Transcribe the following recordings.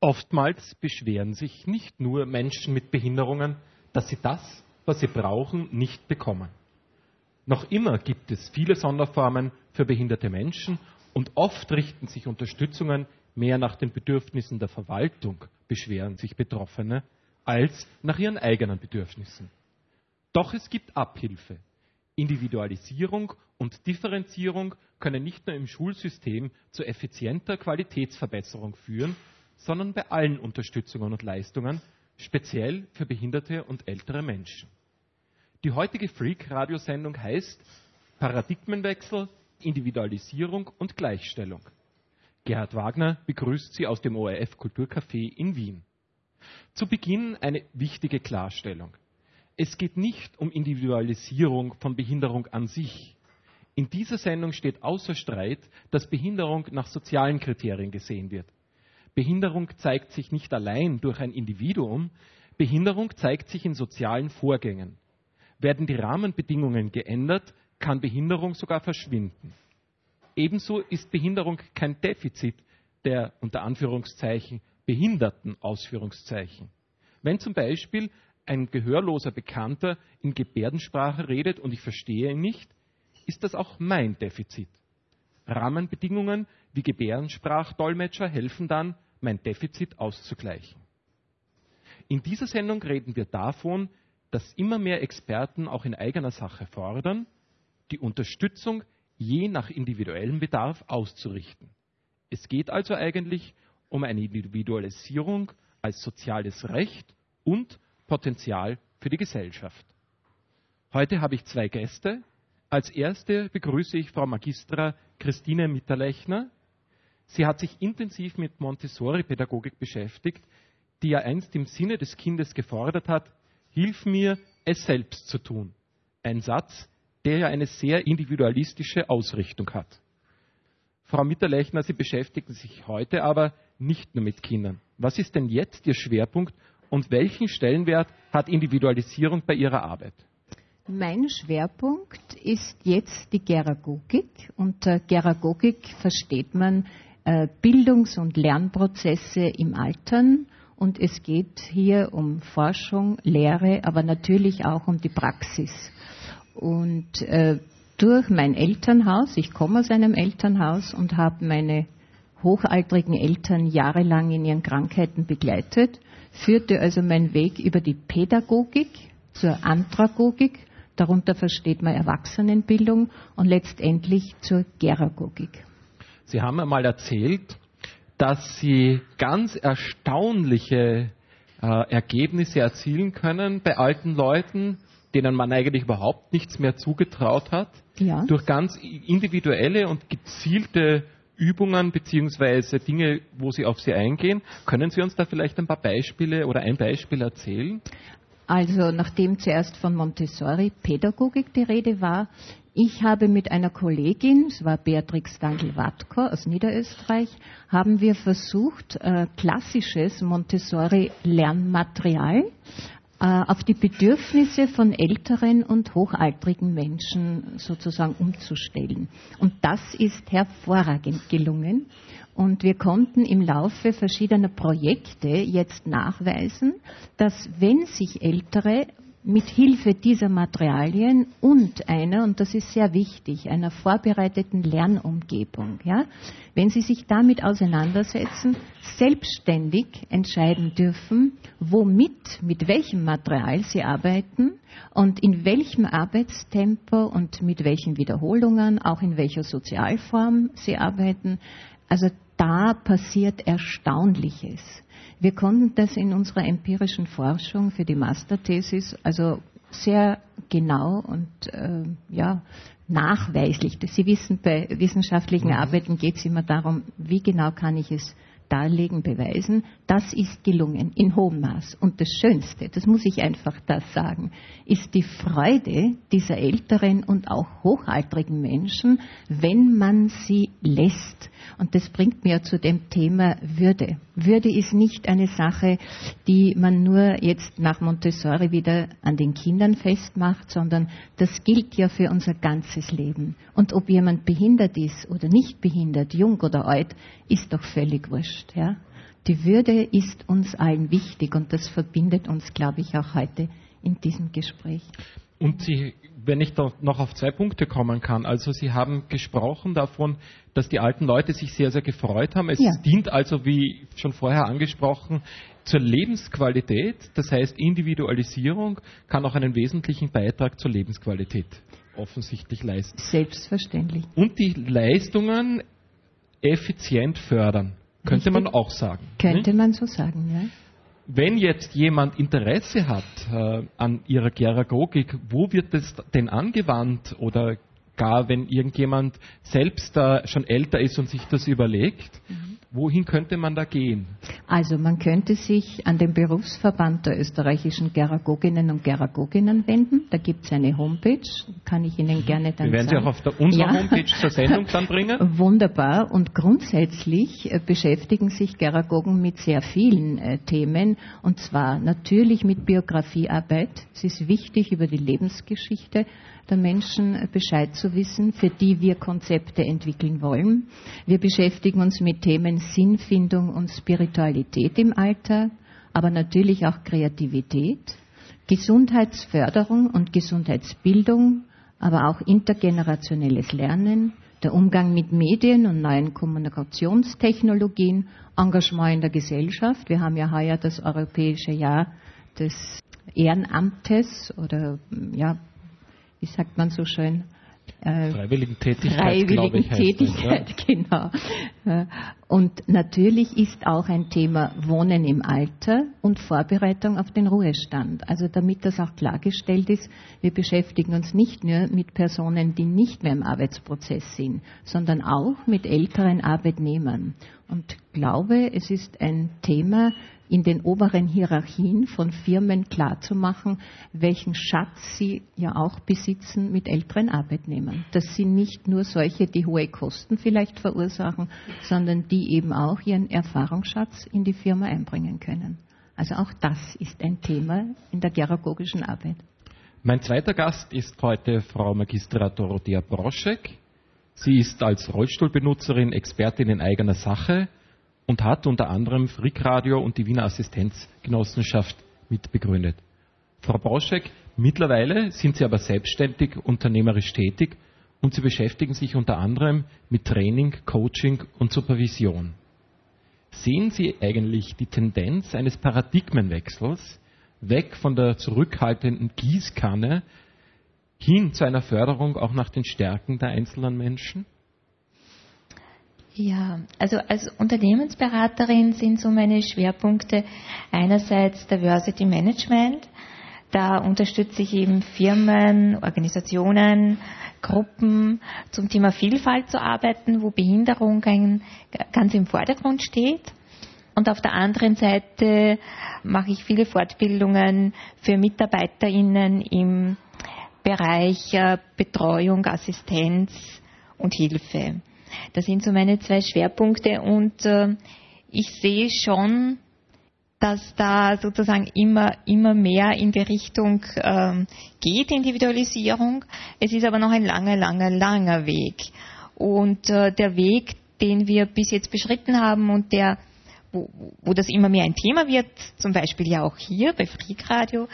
Oftmals beschweren sich nicht nur Menschen mit Behinderungen, dass sie das, was sie brauchen, nicht bekommen. Noch immer gibt es viele Sonderformen für behinderte Menschen und oft richten sich Unterstützungen mehr nach den Bedürfnissen der Verwaltung, beschweren sich Betroffene, als nach ihren eigenen Bedürfnissen. Doch es gibt Abhilfe. Individualisierung und Differenzierung können nicht nur im Schulsystem zu effizienter Qualitätsverbesserung führen, sondern bei allen Unterstützungen und Leistungen, speziell für behinderte und ältere Menschen. Die heutige Freak-Radiosendung heißt Paradigmenwechsel, Individualisierung und Gleichstellung. Gerhard Wagner begrüßt Sie aus dem ORF Kulturcafé in Wien. Zu Beginn eine wichtige Klarstellung. Es geht nicht um Individualisierung von Behinderung an sich. In dieser Sendung steht außer Streit, dass Behinderung nach sozialen Kriterien gesehen wird. Behinderung zeigt sich nicht allein durch ein Individuum, Behinderung zeigt sich in sozialen Vorgängen. Werden die Rahmenbedingungen geändert, kann Behinderung sogar verschwinden. Ebenso ist Behinderung kein Defizit der, unter Anführungszeichen, Behinderten, Ausführungszeichen. Wenn zum Beispiel ein gehörloser Bekannter in Gebärdensprache redet und ich verstehe ihn nicht, ist das auch mein Defizit. Rahmenbedingungen wie Gebärdensprachdolmetscher helfen dann, mein Defizit auszugleichen. In dieser Sendung reden wir davon, dass immer mehr Experten auch in eigener Sache fordern, die Unterstützung je nach individuellem Bedarf auszurichten. Es geht also eigentlich um eine Individualisierung als soziales Recht und Potenzial für die Gesellschaft. Heute habe ich zwei Gäste. Als erste begrüße ich Frau Magistra Christine Mitterlechner. Sie hat sich intensiv mit Montessori-Pädagogik beschäftigt, die ja einst im Sinne des Kindes gefordert hat, hilf mir, es selbst zu tun. Ein Satz, der ja eine sehr individualistische Ausrichtung hat. Frau Mitterlechner, Sie beschäftigen sich heute aber nicht nur mit Kindern. Was ist denn jetzt Ihr Schwerpunkt und welchen Stellenwert hat Individualisierung bei Ihrer Arbeit? Mein Schwerpunkt ist jetzt die Gäragogik. Unter Gäragogik versteht man Bildungs- und Lernprozesse im Altern. Und es geht hier um Forschung, Lehre, aber natürlich auch um die Praxis. Und durch mein Elternhaus, ich komme aus einem Elternhaus und habe meine hochaltrigen Eltern jahrelang in ihren Krankheiten begleitet, führte also mein Weg über die Pädagogik zur Andragogik, darunter versteht man Erwachsenenbildung und letztendlich zur Gäragogik. Sie haben einmal erzählt, dass Sie ganz erstaunliche Ergebnisse erzielen können bei alten Leuten, denen man eigentlich überhaupt nichts mehr zugetraut hat, ja, durch ganz individuelle und gezielte Übungen bzw. Dinge, wo Sie auf sie eingehen. Können Sie uns da vielleicht ein paar Beispiele oder ein Beispiel erzählen? Also nachdem zuerst von Montessori-Pädagogik die Rede war, ich habe mit einer Kollegin, es war Beatrix Dangl-Watko aus Niederösterreich, haben wir versucht, klassisches Montessori-Lernmaterial auf die Bedürfnisse von älteren und hochaltrigen Menschen sozusagen umzustellen. Und das ist hervorragend gelungen. Und wir konnten im Laufe verschiedener Projekte jetzt nachweisen, dass wenn sich Ältere mit Hilfe dieser Materialien und das ist sehr wichtig, einer vorbereiteten Lernumgebung, ja, wenn sie sich damit auseinandersetzen, selbstständig entscheiden dürfen, mit welchem Material sie arbeiten und in welchem Arbeitstempo und mit welchen Wiederholungen, auch in welcher Sozialform sie arbeiten. Also da passiert Erstaunliches. Wir konnten das in unserer empirischen Forschung für die Masterthesis also sehr genau und nachweislich. Sie wissen, bei wissenschaftlichen Arbeiten geht es immer darum, wie genau kann ich es darlegen, beweisen. Das ist gelungen in hohem Maß. Und das Schönste, das muss ich einfach das sagen, ist die Freude dieser älteren und auch hochaltrigen Menschen, wenn man sie lässt. Und das bringt mir zu dem Thema Würde. Würde ist nicht eine Sache, die man nur jetzt nach Montessori wieder an den Kindern festmacht, sondern das gilt ja für unser ganzes Leben. Und ob jemand behindert ist oder nicht behindert, jung oder alt, ist doch völlig wurscht. Ja? Die Würde ist uns allen wichtig und das verbindet uns, glaube ich, auch heute in diesem Gespräch. Und Sie, wenn ich da noch auf 2 Punkte kommen kann, also Sie haben gesprochen davon, dass die alten Leute sich sehr, sehr gefreut haben. Es dient also, wie schon vorher angesprochen, zur Lebensqualität. Das heißt, Individualisierung kann auch einen wesentlichen Beitrag zur Lebensqualität offensichtlich leisten. Selbstverständlich. Und die Leistungen effizient fördern, könnte man auch sagen. Könnte man so sagen, ja. Wenn jetzt jemand Interesse hat an Ihrer Geragogik, wo wird es denn angewandt? Oder gar, wenn irgendjemand selbst schon älter ist und sich das überlegt, wohin könnte man da gehen? Also man könnte sich an den Berufsverband der österreichischen Geragoginnen und Geragoginnen wenden. Da gibt es eine Homepage, kann ich Ihnen gerne dann sagen. Wir werden sie auch auf unserer Homepage zur Sendung dann bringen. Wunderbar. Und grundsätzlich beschäftigen sich Geragogen mit sehr vielen Themen. Und zwar natürlich mit Biografiearbeit. Es ist wichtig, über die Lebensgeschichte der Menschen Bescheid zu wissen, für die wir Konzepte entwickeln wollen. Wir beschäftigen uns mit Themen Sinnfindung und Spiritualität im Alter, aber natürlich auch Kreativität, Gesundheitsförderung und Gesundheitsbildung, aber auch intergenerationelles Lernen, der Umgang mit Medien und neuen Kommunikationstechnologien, Engagement in der Gesellschaft. Wir haben ja heuer das Europäische Jahr des Ehrenamtes oder wie sagt man so schön? Freiwilligentätigkeit, glaube ich, Freiwilligentätigkeit, genau. Und natürlich ist auch ein Thema Wohnen im Alter und Vorbereitung auf den Ruhestand. Also damit das auch klargestellt ist, wir beschäftigen uns nicht nur mit Personen, die nicht mehr im Arbeitsprozess sind, sondern auch mit älteren Arbeitnehmern. Und glaube, es ist ein Thema, in den oberen Hierarchien von Firmen klarzumachen, welchen Schatz sie ja auch besitzen mit älteren Arbeitnehmern. Das sind nicht nur solche, die hohe Kosten vielleicht verursachen, sondern die eben auch ihren Erfahrungsschatz in die Firma einbringen können. Also auch das ist ein Thema in der geragogischen Arbeit. Mein zweiter Gast ist heute Frau Magistra Dorothea Broschek. Sie ist als Rollstuhlbenutzerin Expertin in eigener Sache und hat unter anderem Frick Radio und die Wiener Assistenzgenossenschaft mitbegründet. Frau Broschek, mittlerweile sind Sie aber selbstständig unternehmerisch tätig und Sie beschäftigen sich unter anderem mit Training, Coaching und Supervision. Sehen Sie eigentlich die Tendenz eines Paradigmenwechsels weg von der zurückhaltenden Gießkanne hin zu einer Förderung auch nach den Stärken der einzelnen Menschen? Ja, also als Unternehmensberaterin sind so meine Schwerpunkte einerseits Diversity Management. Da unterstütze ich eben Firmen, Organisationen, Gruppen zum Thema Vielfalt zu arbeiten, wo Behinderung ganz im Vordergrund steht. Und auf der anderen Seite mache ich viele Fortbildungen für MitarbeiterInnen im Bereich Betreuung, Assistenz und Hilfe. Das sind so meine 2 Schwerpunkte und ich sehe schon, dass da sozusagen immer mehr in die Richtung geht, Individualisierung. Es ist aber noch ein langer Weg. Und der Weg, den wir bis jetzt beschritten haben und wo das immer mehr ein Thema wird, zum Beispiel ja auch hier bei Frick Radio,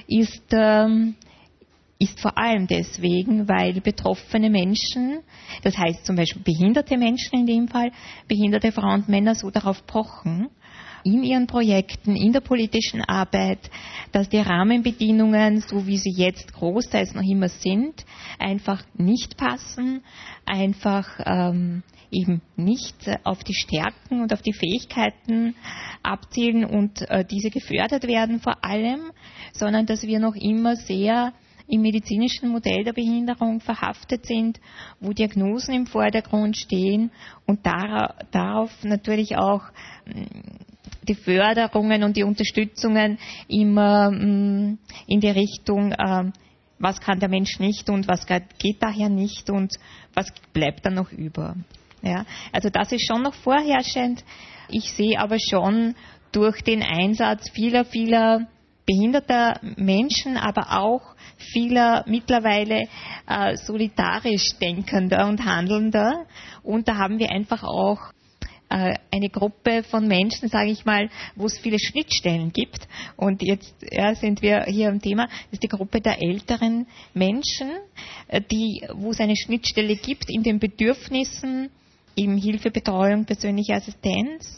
ist vor allem deswegen, weil betroffene Menschen, das heißt zum Beispiel behinderte Menschen in dem Fall, behinderte Frauen und Männer so darauf pochen, in ihren Projekten, in der politischen Arbeit, dass die Rahmenbedingungen, so wie sie jetzt großteils noch immer sind, einfach nicht passen, einfach eben nicht auf die Stärken und auf die Fähigkeiten abzielen und diese gefördert werden vor allem, sondern dass wir noch immer sehr im medizinischen Modell der Behinderung verhaftet sind, wo Diagnosen im Vordergrund stehen und darauf natürlich auch die Förderungen und die Unterstützungen immer in die Richtung, was kann der Mensch nicht und was geht daher nicht und was bleibt dann noch über. Ja, also das ist schon noch vorherrschend. Ich sehe aber schon durch den Einsatz vieler behinderter Menschen, aber auch vieler mittlerweile solidarisch denkender und handelnder. Und da haben wir einfach auch eine Gruppe von Menschen, sage ich mal, wo es viele Schnittstellen gibt. Und jetzt sind wir hier am Thema, das ist die Gruppe der älteren Menschen, wo es eine Schnittstelle gibt in den Bedürfnissen, in Hilfe, Betreuung, persönliche Assistenz,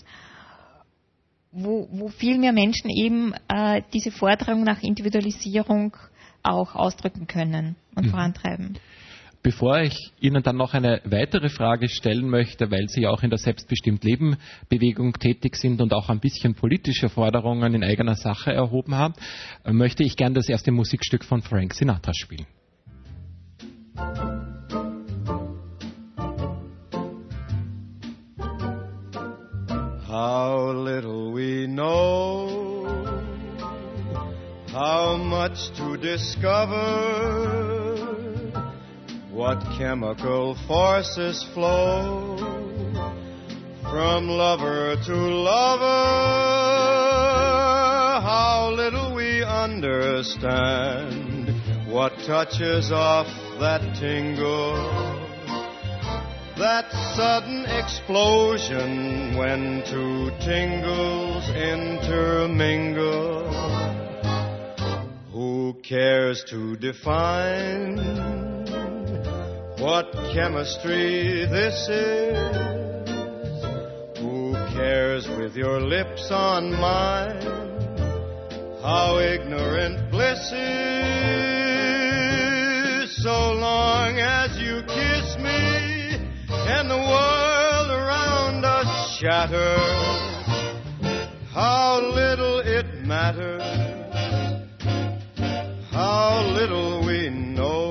wo viel mehr Menschen eben diese Forderung nach Individualisierung auch ausdrücken können und vorantreiben. Bevor ich Ihnen dann noch eine weitere Frage stellen möchte, weil Sie ja auch in der Selbstbestimmt-Leben-Bewegung tätig sind und auch ein bisschen politische Forderungen in eigener Sache erhoben haben, möchte ich gerne das erste Musikstück von Frank Sinatra spielen. How little we know, how much to discover. What chemical forces flow from lover to lover? How little we understand what touches off that tingle, that sudden explosion when two tingles intermingle. Who cares to define what chemistry this is? Who cares with your lips on mine how ignorant bliss is? So long as you kiss me and the world around us shatters, how little it matters, how little we know.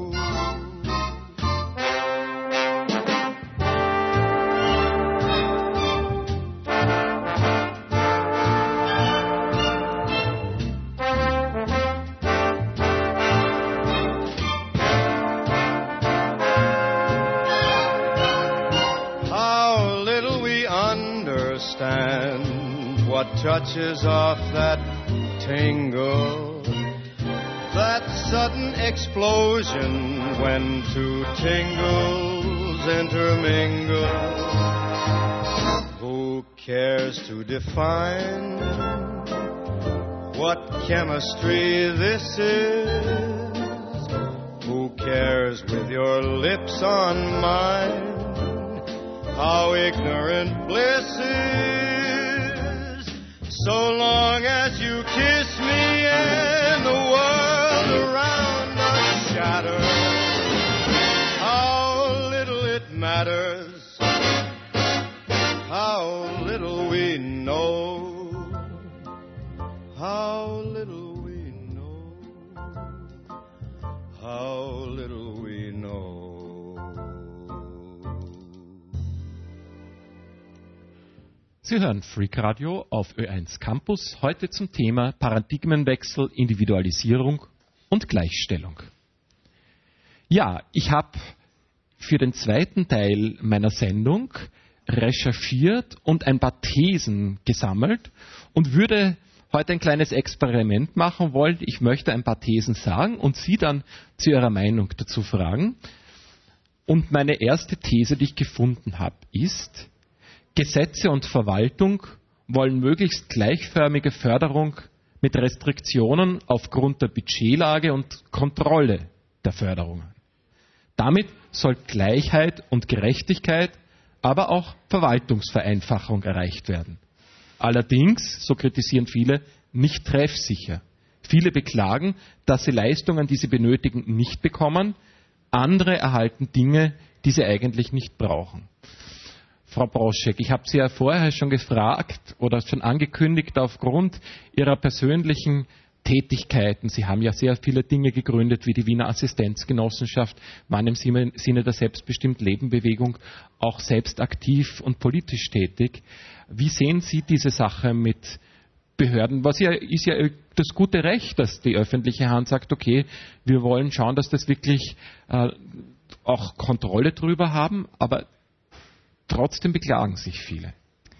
What touches off that tingle, that sudden explosion when two tingles intermingle. Who cares to define what chemistry this is? Who cares with your lips on mine how ignorant bliss is? So long as you kiss me and the world around us shatters, how little it matters, how little we know, how little we know, how little we know. Sie hören Freak Radio auf Ö1 Campus, heute zum Thema Paradigmenwechsel, Individualisierung und Gleichstellung. Ja, ich habe für den zweiten Teil meiner Sendung recherchiert und ein paar Thesen gesammelt und würde heute ein kleines Experiment machen wollen. Ich möchte ein paar Thesen sagen und Sie dann zu Ihrer Meinung dazu fragen. Und meine erste These, die ich gefunden habe, ist: Gesetze und Verwaltung wollen möglichst gleichförmige Förderung mit Restriktionen aufgrund der Budgetlage und Kontrolle der Förderungen. Damit soll Gleichheit und Gerechtigkeit, aber auch Verwaltungsvereinfachung erreicht werden. Allerdings, so kritisieren viele, nicht treffsicher. Viele beklagen, dass sie Leistungen, die sie benötigen, nicht bekommen. Andere erhalten Dinge, die sie eigentlich nicht brauchen. Frau Broschek, ich habe Sie ja vorher schon gefragt oder schon angekündigt aufgrund Ihrer persönlichen Tätigkeiten. Sie haben ja sehr viele Dinge gegründet, wie die Wiener Assistenzgenossenschaft, waren im Sinne der Selbstbestimmt-Leben-Bewegung auch selbst aktiv und politisch tätig. Wie sehen Sie diese Sache mit Behörden? Was ja, ist ja das gute Recht, dass die öffentliche Hand sagt, okay, wir wollen schauen, dass das wirklich auch Kontrolle drüber haben, aber trotzdem beklagen sich viele.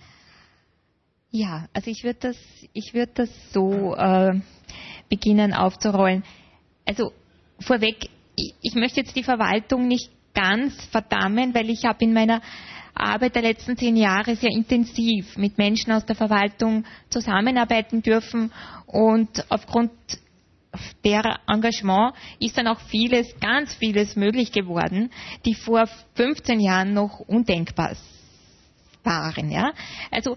Ja, also ich würde das so beginnen aufzurollen. Also vorweg, ich möchte jetzt die Verwaltung nicht ganz verdammen, weil ich habe in meiner Arbeit der letzten 10 Jahre sehr intensiv mit Menschen aus der Verwaltung zusammenarbeiten dürfen und aufgrund der Engagement ist dann auch ganz vieles möglich geworden, die vor 15 Jahren noch undenkbar waren. Ja? Also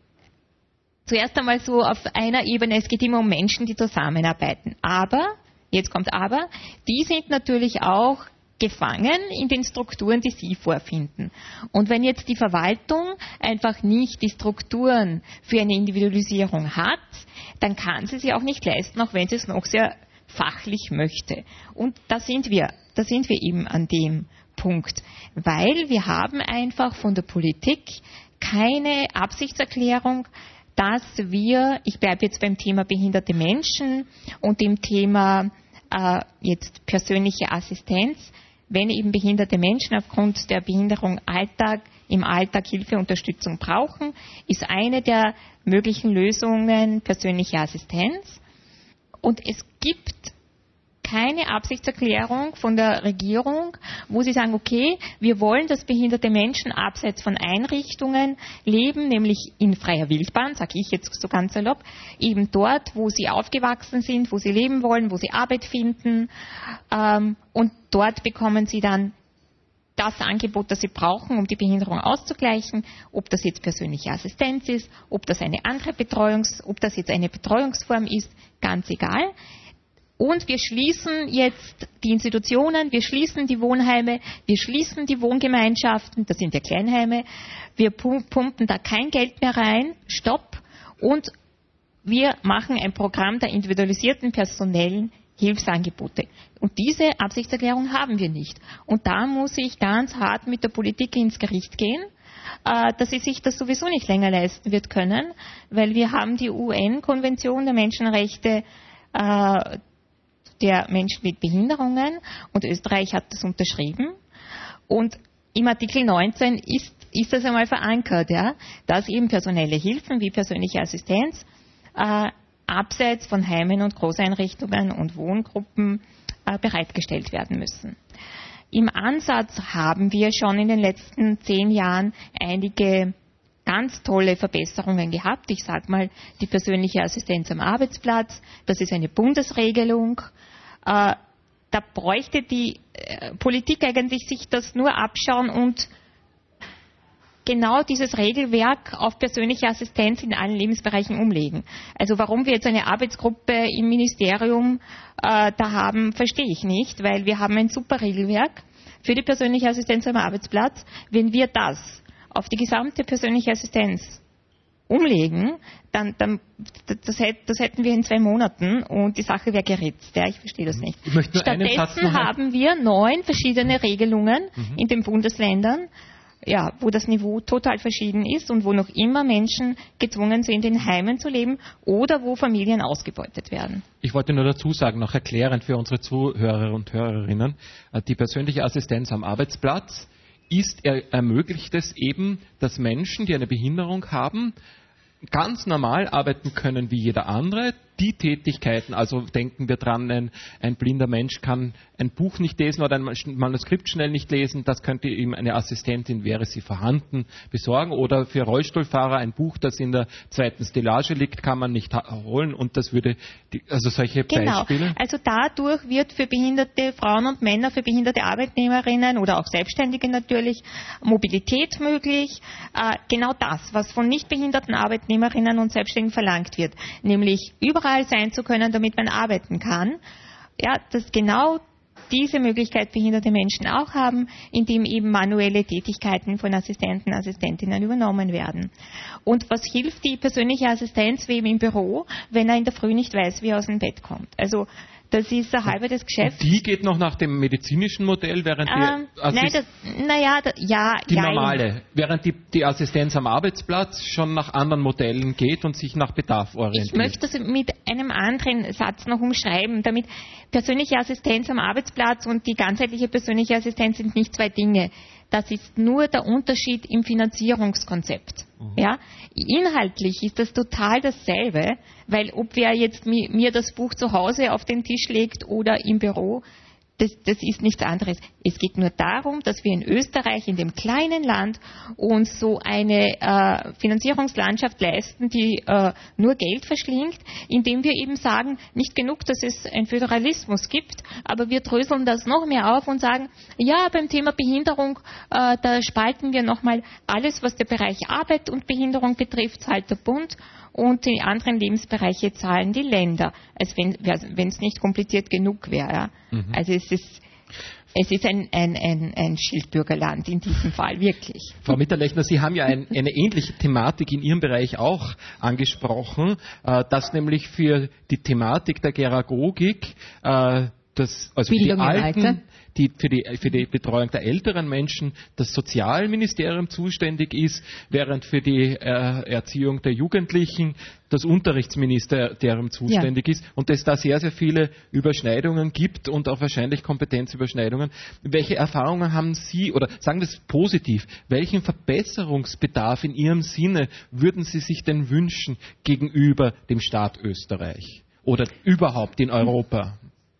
zuerst einmal so auf einer Ebene, es geht immer um Menschen, die zusammenarbeiten. Aber, jetzt kommt aber, die sind natürlich auch gefangen in den Strukturen, die sie vorfinden. Und wenn jetzt die Verwaltung einfach nicht die Strukturen für eine Individualisierung hat, dann kann sie sie auch nicht leisten, auch wenn sie es noch sehr fachlich möchte. Und da sind wir eben an dem Punkt, weil wir haben einfach von der Politik keine Absichtserklärung, dass ich bleibe jetzt beim Thema behinderte Menschen und dem Thema jetzt persönliche Assistenz, wenn eben behinderte Menschen aufgrund der Behinderung im Alltag Hilfe, Unterstützung brauchen, ist eine der möglichen Lösungen persönliche Assistenz. Und es gibt keine Absichtserklärung von der Regierung, wo sie sagen, okay, wir wollen, dass behinderte Menschen abseits von Einrichtungen leben, nämlich in freier Wildbahn, sage ich jetzt so ganz salopp, eben dort, wo sie aufgewachsen sind, wo sie leben wollen, wo sie Arbeit finden, und dort bekommen sie dann das Angebot, das sie brauchen, um die Behinderung auszugleichen, ob das jetzt persönliche Assistenz ist, ob das jetzt eine Betreuungsform ist, ganz egal. Und wir schließen jetzt die Institutionen, wir schließen die Wohnheime, wir schließen die Wohngemeinschaften, das sind ja Kleinheime, wir pumpen da kein Geld mehr rein, stopp, und wir machen ein Programm der individualisierten personellen Hilfsangebote. Und diese Absichtserklärung haben wir nicht. Und da muss ich ganz hart mit der Politik ins Gericht gehen, dass sie sich das sowieso nicht länger leisten wird können, weil wir haben die UN-Konvention der Menschenrechte der Menschen mit Behinderungen und Österreich hat das unterschrieben. Und im Artikel 19 ist das einmal verankert, ja, dass eben personelle Hilfen wie persönliche Assistenz abseits von Heimen und Großeinrichtungen und Wohngruppen bereitgestellt werden müssen. Im Ansatz haben wir schon in den letzten 10 Jahren einige ganz tolle Verbesserungen gehabt. Ich sage mal, die persönliche Assistenz am Arbeitsplatz, das ist eine Bundesregelung. Da bräuchte die Politik eigentlich sich das nur abschauen und genau dieses Regelwerk auf persönliche Assistenz in allen Lebensbereichen umlegen. Also warum wir jetzt eine Arbeitsgruppe im Ministerium da haben, verstehe ich nicht, weil wir haben ein super Regelwerk für die persönliche Assistenz am Arbeitsplatz. Wenn wir das auf die gesamte persönliche Assistenz umlegen, dann das hätten wir in 2 Monaten und die Sache wäre geritzt. Ja, ich verstehe das nicht. Stattdessen haben wir 9 verschiedene Regelungen in den Bundesländern, ja, wo das Niveau total verschieden ist und wo noch immer Menschen gezwungen sind, in Heimen zu leben oder wo Familien ausgebeutet werden. Ich wollte nur dazu sagen, noch erklärend für unsere Zuhörer und Hörerinnen, die persönliche Assistenz am Arbeitsplatz ermöglicht es eben, dass Menschen, die eine Behinderung haben, ganz normal arbeiten können wie jeder andere. Die Tätigkeiten, also denken wir dran, ein blinder Mensch kann ein Buch nicht lesen oder ein Manuskript schnell nicht lesen, das könnte ihm eine Assistentin, wäre sie vorhanden, besorgen. Oder für Rollstuhlfahrer ein Buch, das in der 2. Stellage liegt, kann man nicht holen und das würde, also solche Beispiele. Also dadurch wird für behinderte Frauen und Männer, für behinderte Arbeitnehmerinnen oder auch Selbstständige natürlich Mobilität möglich. Genau das, was von nicht behinderten Arbeitnehmerinnen und Selbstständigen verlangt wird, nämlich überall sein zu können, damit man arbeiten kann. Ja, dass genau diese Möglichkeit behinderte Menschen auch haben, indem eben manuelle Tätigkeiten von Assistenten, Assistentinnen übernommen werden. Und was hilft die persönliche Assistenz wem im Büro, wenn er in der Früh nicht weiß, wie er aus dem Bett kommt? Also das ist eine halbe des Geschäfts. Die geht noch nach dem medizinischen Modell, während während die Assistenz am Arbeitsplatz schon nach anderen Modellen geht und sich nach Bedarf orientiert. Ich möchte das mit einem anderen Satz noch umschreiben, damit persönliche Assistenz am Arbeitsplatz und die ganzheitliche persönliche Assistenz sind nicht 2 Dinge. Das ist nur der Unterschied im Finanzierungskonzept. Ja? Inhaltlich ist das total dasselbe, weil ob wer jetzt mir das Buch zu Hause auf den Tisch legt oder im Büro, das ist nichts anderes. Es geht nur darum, dass wir in Österreich, in dem kleinen Land, uns so eine Finanzierungslandschaft leisten, die nur Geld verschlingt, indem wir eben sagen, nicht genug, dass es einen Föderalismus gibt, aber wir dröseln das noch mehr auf und sagen, ja, beim Thema Behinderung, da spalten wir nochmal alles, was der Bereich Arbeit und Behinderung betrifft, zahlt der Bund und die anderen Lebensbereiche zahlen die Länder, als wenn es nicht kompliziert genug wäre. Ja. Also es ist ein Schildbürgerland in diesem Fall, wirklich. Frau Mitterlechner, Sie haben ja eine ähnliche Thematik in Ihrem Bereich auch angesprochen, dass nämlich für die Thematik der Geragogik, also für die Alten, für die Betreuung der älteren Menschen das Sozialministerium zuständig ist, während für die Erziehung der Jugendlichen das Unterrichtsministerium zuständig ist und es da sehr, sehr viele Überschneidungen gibt und auch wahrscheinlich Kompetenzüberschneidungen. Welche Erfahrungen haben Sie, oder sagen wir es positiv, welchen Verbesserungsbedarf in Ihrem Sinne würden Sie sich denn wünschen gegenüber dem Staat Österreich oder überhaupt in Europa?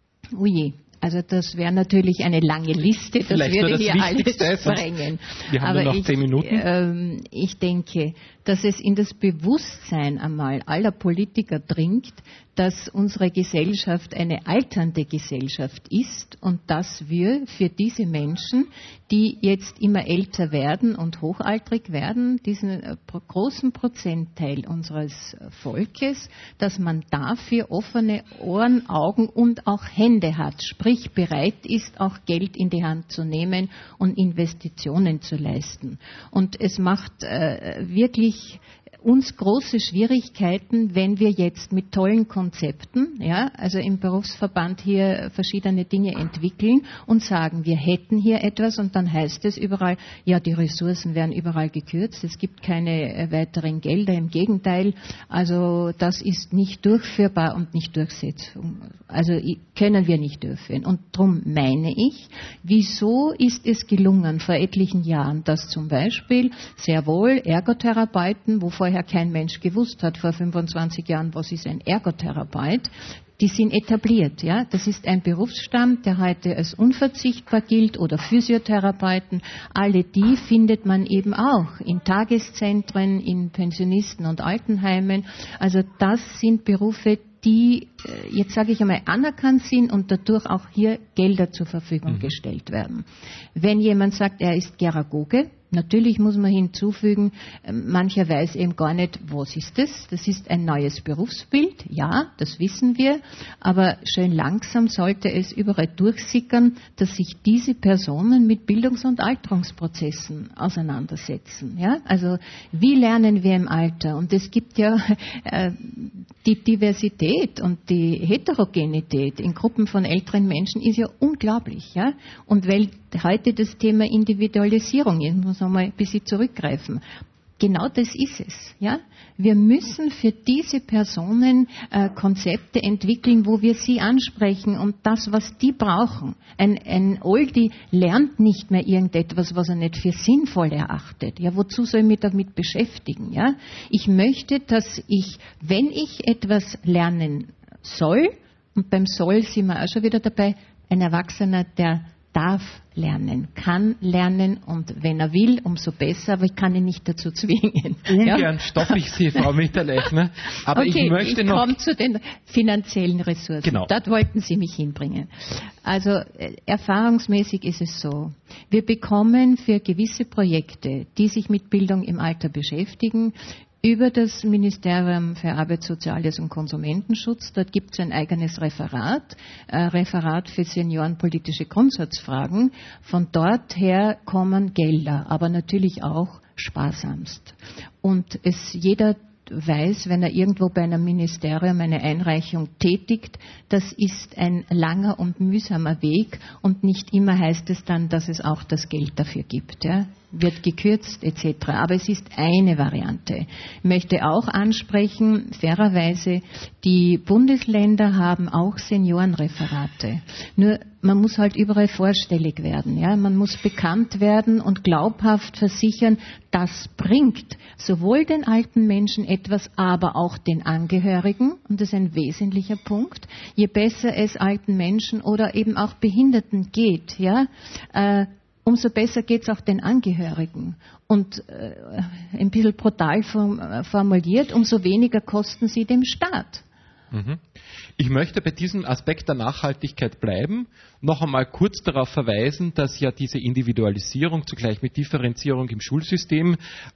Ui. Also das wäre natürlich eine lange Liste, das Vielleicht würde das hier alles sprengen. Wir haben nur noch 10 Minuten. Ich denke, dass es in das Bewusstsein einmal aller Politiker dringt, dass unsere Gesellschaft eine alternde Gesellschaft ist und dass wir für diese Menschen, die jetzt immer älter werden und hochaltrig werden, diesen großen Prozentteil unseres Volkes, dass man dafür offene Ohren, Augen und auch Hände hat, sprich bereit ist, auch Geld in die Hand zu nehmen und Investitionen zu leisten. Und es macht wirklich uns große Schwierigkeiten, wenn wir jetzt mit tollen Konzepten, ja, also im Berufsverband hier verschiedene Dinge entwickeln und sagen, wir hätten hier etwas und dann heißt es überall, ja, die Ressourcen werden überall gekürzt, es gibt keine weiteren Gelder, im Gegenteil, also das ist nicht durchführbar und nicht durchsetzbar. Also können wir nicht durchführen. Und darum meine ich, wieso ist es gelungen vor etlichen Jahren, dass zum Beispiel sehr wohl Ergotherapeuten, wo vorher kein Mensch gewusst hat, vor 25 Jahren, was ist ein Ergotherapeut, die sind etabliert. Ja? Das ist ein Berufsstamm, der heute als unverzichtbar gilt, oder Physiotherapeuten. Alle die findet man eben auch in Tageszentren, in Pensionisten- und Altenheimen. Also das sind Berufe, die, jetzt sage ich einmal, anerkannt sind und dadurch auch hier Gelder zur Verfügung gestellt werden. Wenn jemand sagt, er ist Geragoge, natürlich muss man hinzufügen, mancher weiß eben gar nicht, was ist das? Das ist ein neues Berufsbild, ja, das wissen wir, aber schön langsam sollte es überall durchsickern, dass sich diese Personen mit Bildungs- und Alterungsprozessen auseinandersetzen. Ja? Also wie lernen wir im Alter? Und es gibt ja die Diversität und die Heterogenität in Gruppen von älteren Menschen ist ja unglaublich. Ja? Und weil heute das Thema Individualisierung ist, muss man mal ein bisschen zurückgreifen. Genau das ist es. Ja? Wir müssen für diese Personen Konzepte entwickeln, wo wir sie ansprechen und das, was die brauchen. Ein Oldie lernt nicht mehr irgendetwas, was er nicht für sinnvoll erachtet. Ja, wozu soll ich mich damit beschäftigen? Ja? Ich möchte, dass ich, wenn ich etwas lernen soll, und beim Soll sind wir auch schon wieder dabei, ein Erwachsener, der darf lernen, kann lernen und wenn er will, umso besser, aber ich kann ihn nicht dazu zwingen. Ungern stoppe ich Sie, Frau Mitterlechner, aber okay, ich möchte noch... Ich komme zu den finanziellen Ressourcen. Genau. Dort wollten Sie mich hinbringen. Also erfahrungsmäßig ist es so, wir bekommen für gewisse Projekte, die sich mit Bildung im Alter beschäftigen, über das Ministerium für Arbeit, Soziales und Konsumentenschutz. Dort gibt es ein eigenes Referat für seniorenpolitische Grundsatzfragen. Von dort her kommen Gelder, aber natürlich auch sparsamst. Und jeder weiß, wenn er irgendwo bei einem Ministerium eine Einreichung tätigt, das ist ein langer und mühsamer Weg und nicht immer heißt es dann, dass es auch das Geld dafür gibt. Ja? wird gekürzt etc. Aber es ist eine Variante. Ich möchte auch ansprechen, fairerweise, die Bundesländer haben auch Seniorenreferate. Nur man muss halt überall vorstellig werden. Ja? Man muss bekannt werden und glaubhaft versichern, das bringt sowohl den alten Menschen etwas, aber auch den Angehörigen. Und das ist ein wesentlicher Punkt. Je besser es alten Menschen oder eben auch Behinderten geht, ja, umso besser geht es auch den Angehörigen. Und ein bisschen brutal formuliert, umso weniger kosten sie dem Staat. Ich möchte bei diesem Aspekt der Nachhaltigkeit bleiben, noch einmal kurz darauf verweisen, dass ja diese Individualisierung zugleich mit Differenzierung im Schulsystem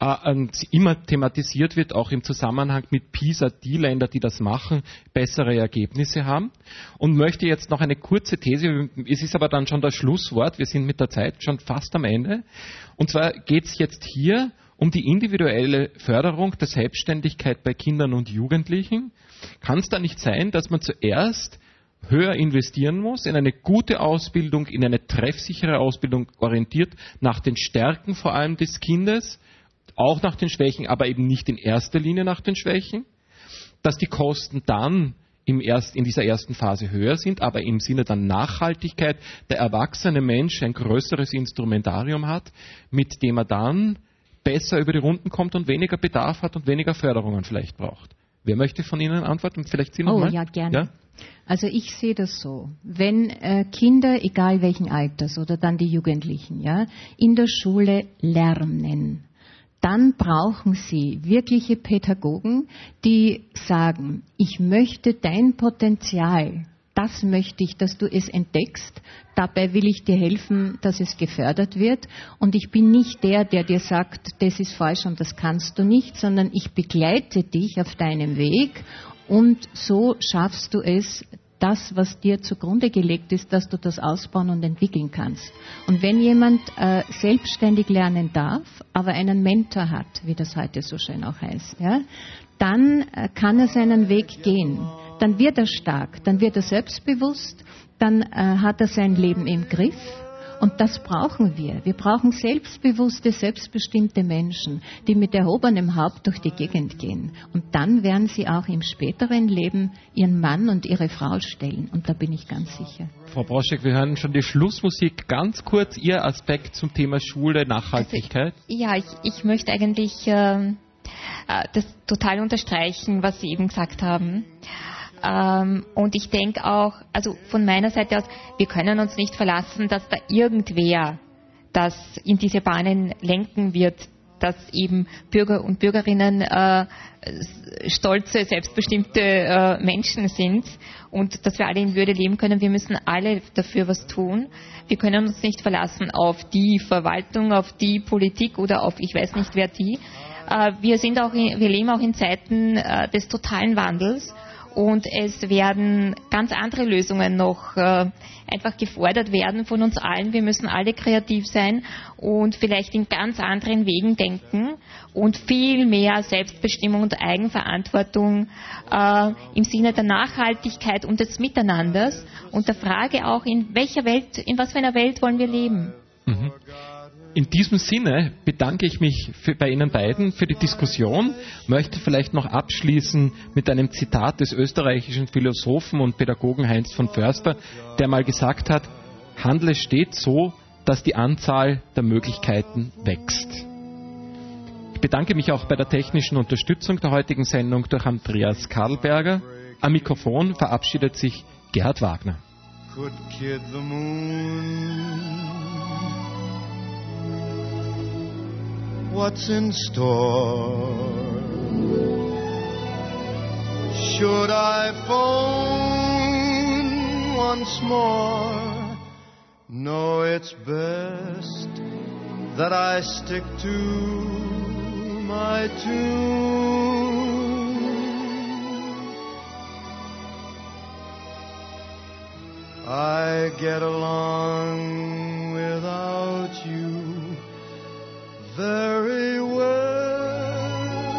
immer thematisiert wird, auch im Zusammenhang mit PISA, die Länder, die das machen, bessere Ergebnisse haben. Und möchte jetzt noch eine kurze These, es ist aber dann schon das Schlusswort, wir sind mit der Zeit schon fast am Ende. Und zwar geht es jetzt hier um die individuelle Förderung der Selbstständigkeit bei Kindern und Jugendlichen. Kann es da nicht sein, dass man zuerst höher investieren muss, in eine gute Ausbildung, in eine treffsichere Ausbildung, orientiert nach den Stärken vor allem des Kindes, auch nach den Schwächen, aber eben nicht in erster Linie nach den Schwächen, dass die Kosten dann in dieser ersten Phase höher sind, aber im Sinne der Nachhaltigkeit der erwachsene Mensch ein größeres Instrumentarium hat, mit dem er dann besser über die Runden kommt und weniger Bedarf hat und weniger Förderungen vielleicht braucht. Wer möchte von Ihnen antworten? Vielleicht Sie nochmal? Oh, ja, gerne. Ja? Also ich sehe das so. Wenn Kinder, egal welchen Alters oder dann die Jugendlichen, ja, in der Schule lernen, dann brauchen sie wirkliche Pädagogen, die sagen, ich möchte dein Potenzial, das möchte ich, dass du es entdeckst. Dabei will ich dir helfen, dass es gefördert wird. Und ich bin nicht der dir sagt, das ist falsch und das kannst du nicht, sondern ich begleite dich auf deinem Weg und so schaffst du es, das, was dir zugrunde gelegt ist, dass du das ausbauen und entwickeln kannst. Und wenn jemand selbstständig lernen darf, aber einen Mentor hat, wie das heute so schön auch heißt, ja, dann kann er seinen Weg gehen. Dann wird er stark, dann wird er selbstbewusst, dann hat er sein Leben im Griff. Und das brauchen wir. Wir brauchen selbstbewusste, selbstbestimmte Menschen, die mit erhobenem Haupt durch die Gegend gehen. Und dann werden sie auch im späteren Leben ihren Mann und ihre Frau stellen. Und da bin ich ganz sicher. Frau Broschek, wir hören schon die Schlussmusik. Ganz kurz Ihr Aspekt zum Thema Schule, Nachhaltigkeit. Also, ich möchte eigentlich das total unterstreichen, was Sie eben gesagt haben. Und ich denke auch, also von meiner Seite aus, wir können uns nicht verlassen, dass da irgendwer das in diese Bahnen lenken wird, dass eben Bürger und Bürgerinnen stolze, selbstbestimmte Menschen sind und dass wir alle in Würde leben können. Wir müssen alle dafür was tun. Wir können uns nicht verlassen auf die Verwaltung, auf die Politik oder auf ich weiß nicht wer die. Wir leben auch in Zeiten des totalen Wandels. Und es werden ganz andere Lösungen noch einfach gefordert werden von uns allen. Wir müssen alle kreativ sein und vielleicht in ganz anderen Wegen denken und viel mehr Selbstbestimmung und Eigenverantwortung im Sinne der Nachhaltigkeit und des Miteinanders und der Frage auch, in was für einer Welt wollen wir leben. Mhm. In diesem Sinne bedanke ich mich bei Ihnen beiden für die Diskussion, möchte vielleicht noch abschließen mit einem Zitat des österreichischen Philosophen und Pädagogen Heinz von Förster, der mal gesagt hat, handle stets so, dass die Anzahl der Möglichkeiten wächst. Ich bedanke mich auch bei der technischen Unterstützung der heutigen Sendung durch Andreas Karlberger. Am Mikrofon verabschiedet sich Gerhard Wagner. Could kid the moon. What's in store? Should I phone once more? No, it's best that I stick to my tune. I get along without you very well.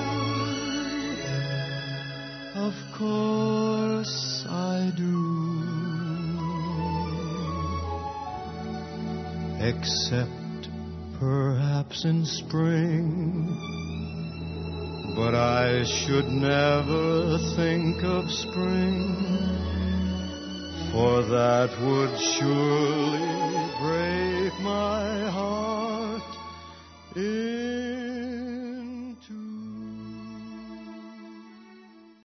Of course I do. Except perhaps in spring, but I should never think of spring, for that would surely break my heart in